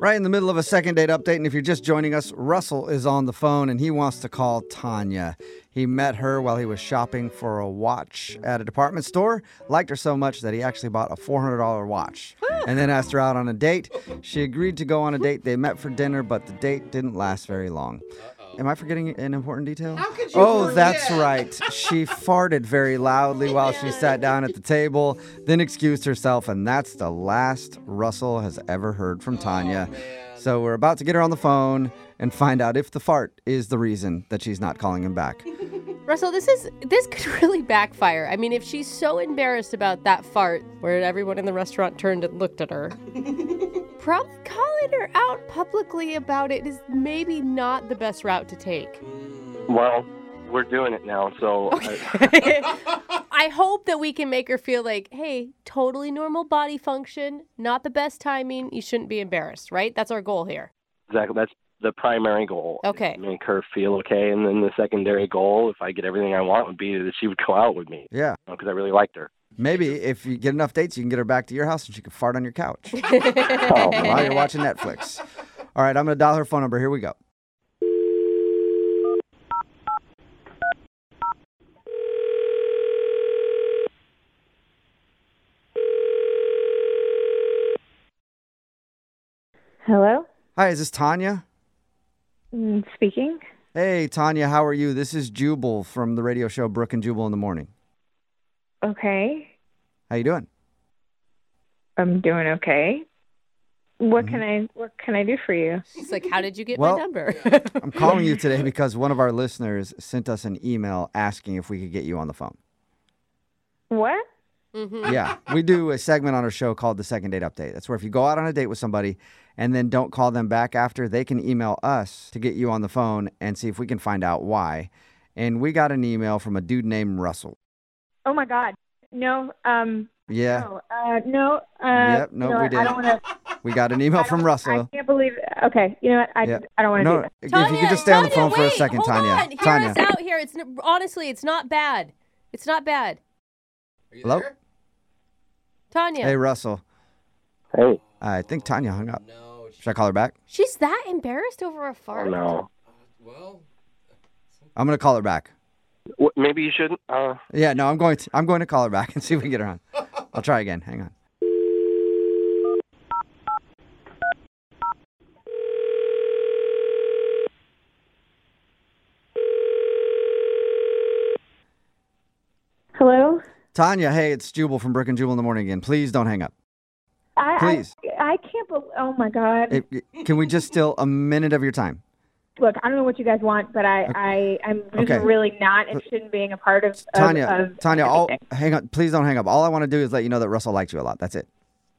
Right in the middle of a second date update, and if you're just joining us, Russell is on the phone, and he wants to call Tanya. He met her while he was shopping for a watch at a department store, liked her so much that he actually bought a $400 watch, and then asked her out on a date. She agreed to go on a date. They met for dinner, but the date didn't last very long. Am I forgetting an important detail? How could you forget? That's right. She farted very loudly while she sat down at the table, then excused herself, and that's the last Russell has ever heard from Tanya. So we're about to get her on the phone and find out if the fart is the reason that she's not calling him back. Russell, this could really backfire. I mean, if she's so embarrassed about that fart where everyone in the restaurant turned and looked at her, probably calling her out publicly about it is maybe not the best route to take. Well, we're doing it now, so... Okay. I hope that we can make her feel like, hey, totally normal body function, not the best timing, you shouldn't be embarrassed, right? That's our goal here. Exactly, that's the primary goal. Okay. Make her feel okay, and then the secondary goal, if I get everything I want, would be that she would go out with me. Yeah. Because I really liked her. Maybe if you get enough dates, you can get her back to your house and she can fart on your couch Oh, while you're watching Netflix. All right, I'm going to dial her phone number. Here we go. Hello? Hi, is this Tanya? Speaking. Hey, Tanya, how are you? This is Jubal from the radio show Brooke and Jubal in the Morning. Okay. How you doing? I'm doing okay. What can I do for you? She's like, how did you get Well, my number? I'm calling you today because one of our listeners sent us an email asking if we could get you on the phone. What? Mm-hmm. Yeah, we do a segment on our show called the Second Date Update. That's where if you go out on a date with somebody and then don't call them back after, they can email us to get you on the phone and see if we can find out why. And we got an email from a dude named Russell. Oh my God. No. Yeah. No. Yep. No, you know we what? did. I don't want to. We got an email from Russell. I can't believe. Okay. You know what? I don't want to do that. If you could just stay on the phone for a wait, second, hold Tanya. on. Hear Tanya. us out here. Honestly, it's not bad. It's not bad. Are you Hello? there? Tanya. Hey, Russell. Hey. I think Tanya hung up. No. Should I call her back? She's that embarrassed over a fart? Oh, no. Well, I'm going to call her back. Maybe you shouldn't. Yeah, no, I'm going to call her back and see if we can get her on. I'll try again. Hang on. Hello. Tanya, hey, it's Jubal from Brooke and Jubal in the Morning again. Please don't hang up. Please. I can't believe. Oh my God. Can we just steal a minute of your time? Look, I don't know what you guys want, but I'm just Okay. really not interested in being a part of. Tanya, anything. hang on. Please don't hang up. All I want to do is let you know that Russell likes you a lot. That's it.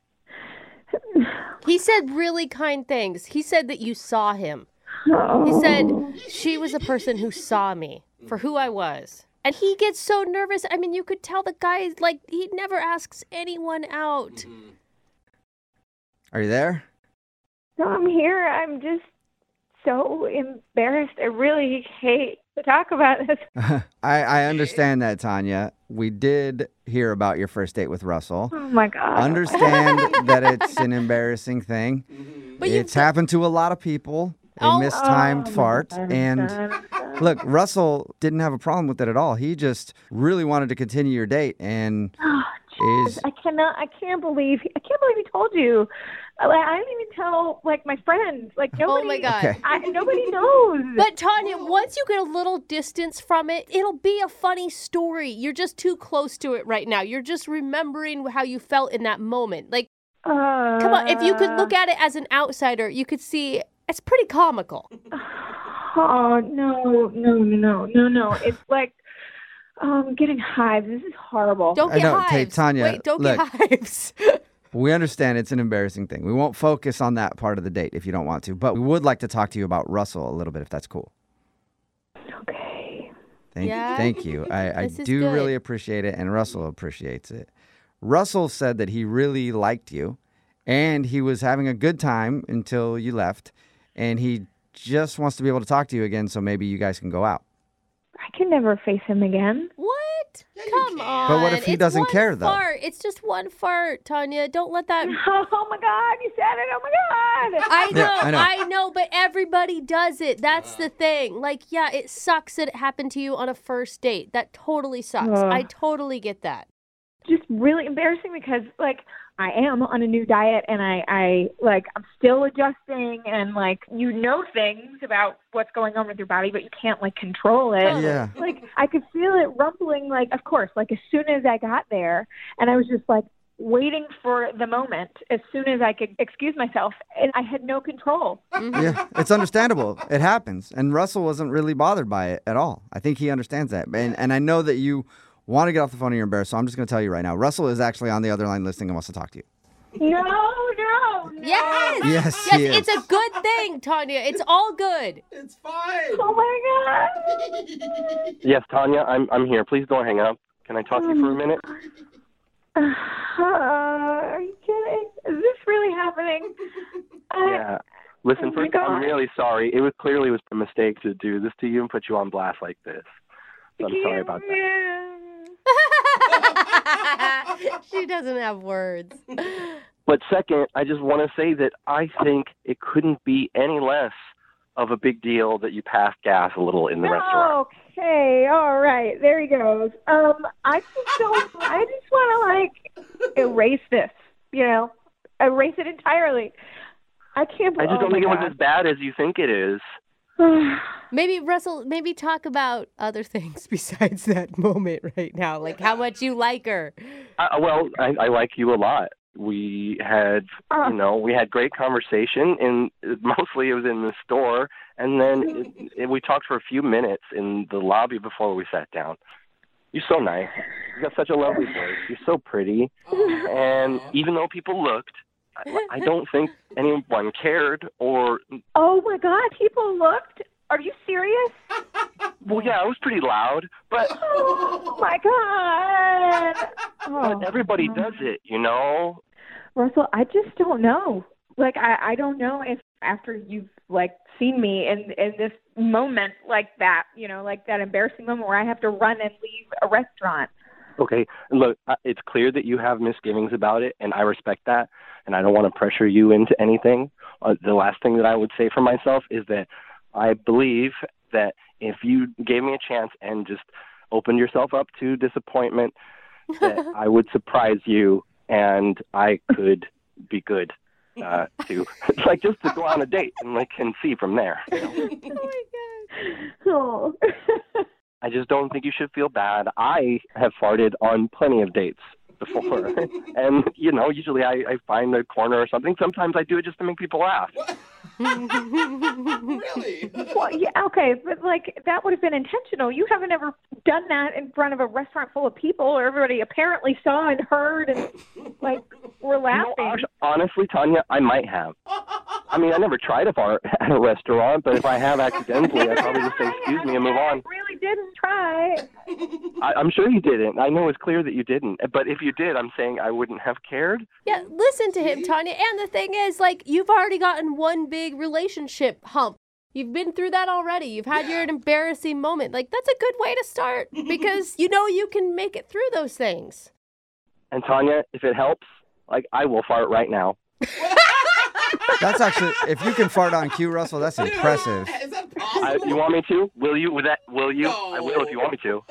He said really kind things. He said that you saw him. Oh. He said she was a person who saw me for who I was. And he gets so nervous. I mean, you could tell the guy, like, he never asks anyone out. Are you there? No, I'm here. I'm just so embarrassed. I really hate to talk about this. I understand that, Tanya. We did hear about your first date with Russell. Oh my God. Understand that it's an embarrassing thing. But It's happened to a lot of people. A mistimed fart. And look, Russell didn't have a problem with it at all. He just really wanted to continue your date and I can't believe he told you. I didn't even tell my friends. Nobody. Oh my God. Okay. Nobody knows. But Tanya, once you get a little distance from it, it'll be a funny story. You're just too close to it right now. You're just remembering how you felt in that moment. Come on, if you could look at it as an outsider, you could see it's pretty comical. Oh no! It's like I'm getting hives. This is horrible. Don't I get know. Hey, hives. Tanya, Wait, don't look. get hives. we understand it's an embarrassing thing. We won't focus on that part of the date if you don't want to, but we would like to talk to you about Russell a little bit if that's cool. Okay. Thank you. I This is do good. really appreciate it, and Russell appreciates it. Russell said that he really liked you, and he was having a good time until you left, and he just wants to be able to talk to you again, so maybe you guys can go out. I can never face him again. What? Yeah, you Come can. on. But what if he It's doesn't one care, though? Fart. It's just one fart, Tanya. Don't let that. Oh my God, you said it. Oh my God. I know, Yeah, I know. I know, but everybody does it. That's the thing. Like, yeah, it sucks that it happened to you on a first date. That totally sucks. Ugh. I totally get that. Just really embarrassing because like I am on a new diet and I like I'm still adjusting and like you know things about what's going on with your body but you can't like control it. Yeah. Like I could feel it rumbling like of course like as soon as I got there and I was just like waiting for the moment as soon as I could excuse myself and I had no control. Yeah, it's understandable. It happens. And Russell wasn't really bothered by it at all. I think he understands that. And I know that you want to get off the phone and you're embarrassed, so I'm just going to tell you right now. Russell is actually on the other line listening and wants to talk to you. No. Yes. Yes, he is. It's a good thing, Tanya. It's all good. It's fine. Oh my God. Yes, Tanya, I'm here. Please don't hang up. Can I talk to you for a minute? Are you kidding? Is this really happening? Yeah. Listen, Oh my first, I'm God. really sorry. It was clearly a mistake to do this to you and put you on blast like this. So I'm sorry about that. She doesn't have words. But second, I just want to say that I think it couldn't be any less of a big deal that you passed gas a little in the restaurant. Okay, all right, there he goes. I just want to like erase this, erase it entirely. I can't. I just don't think it was as bad as you think it is. Maybe, Russell, talk about other things besides that moment right now, like how much you like her. Well, I like you a lot. We had, we had great conversation, and mostly it was in the store, and then we talked for a few minutes in the lobby before we sat down. You're so nice. You got such a lovely voice. You're so pretty, and even though people looked, I don't think anyone cared or... Oh, my God, people looked? Are you serious? Well, yeah, it was pretty loud, but... Oh, my God. But everybody does it, Russell, I just don't know. Like, I don't know if after you've, like, seen me in this moment like that, like that embarrassing moment where I have to run and leave a restaurant. Okay, look, it's clear that you have misgivings about it, and I respect that, and I don't want to pressure you into anything. The last thing that I would say for myself is that I believe that if you gave me a chance and just opened yourself up to disappointment, that I would surprise you, and I could be good to, like, just to go on a date and see from there. Oh, my God. Oh. I just don't think you should feel bad. I have farted on plenty of dates before. And, usually I find a corner or something. Sometimes I do it just to make people laugh. Really? Well, yeah, okay, but, like, that would have been intentional. You haven't ever done that in front of a restaurant full of people where everybody apparently saw and heard and, like, were laughing. Honestly, Tanya, I might have. I mean, I never tried to fart at a restaurant, but if I have accidentally, I'd probably just say, excuse me, and move on. I really didn't try. I'm sure you didn't. I know it's clear that you didn't. But if you did, I'm saying I wouldn't have cared. Yeah, listen to him, Tanya. And the thing is, like, you've already gotten one big relationship hump. You've been through that already. You've had your embarrassing moment. Like, that's a good way to start because you can make it through those things. And Tanya, if it helps, like, I will fart right now. That's actually, if you can fart on cue, Russell, that's impressive. Is that possible? You want me to? Will you? Will you? No. I will if you want me to.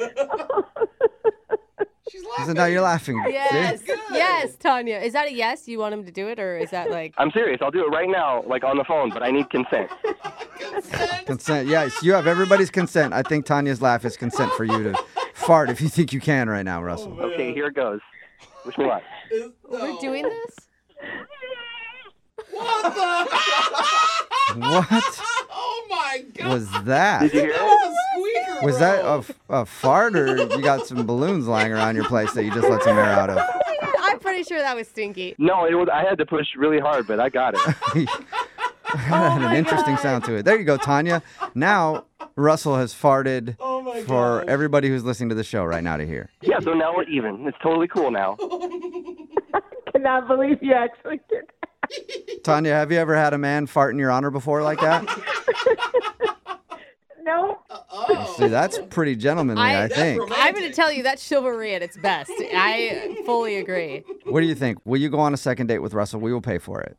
She's laughing. So now you're laughing. Yes, See? Good. yes, Tanya. Is that a yes? You want him to do it, or is that like... I'm serious. I'll do it right now, like on the phone, but I need consent. Consent. Consent. Yes, you have everybody's consent. I think Tanya's laugh is consent for you to fart if you think you can right now, Russell. Okay, here it goes. Wish me luck. We're doing this? What the? What Oh my God. was that? Did you hear That it? was a squeaker. Was that a fart, or you got some balloons lying around your place that you just let some air out of? I'm pretty sure that was stinky. No, it was. I had to push really hard, but I got it. Had an interesting sound to it. There you go, Tanya. Now Russell has farted Oh my for God. everybody who's listening to the show right now to hear. Yeah, so now we're even. It's totally cool now. I cannot believe you actually did that. Tanya, have you ever had a man fart in your honor before like that? No. Oh. See, that's pretty gentlemanly, I think. I'm going to tell you that's chivalry at its best. I fully agree. What do you think? Will you go on a second date with Russell? We will pay for it.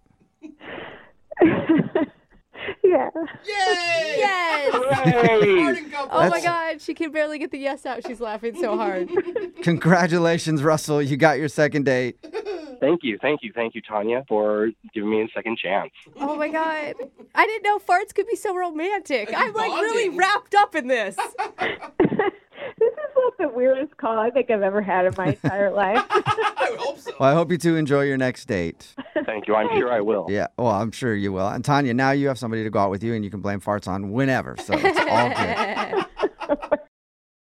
Yeah. Yay! Yes! Martin, go Oh my That's- God, she can barely get the yes out. She's laughing so hard. Congratulations, Russell. You got your second date. Thank you, Tanya, for giving me a second chance. Oh my God. I didn't know farts could be so romantic. I'm like really bonding. wrapped up in this. This is like the weirdest call I think I've ever had in my entire life. I would hope so. Well, I hope you two enjoy your next date. Thank you. I'm sure I will. Yeah, well, I'm sure you will. And Tanya, now you have somebody to go out with you, and you can blame farts on whenever. So it's all good.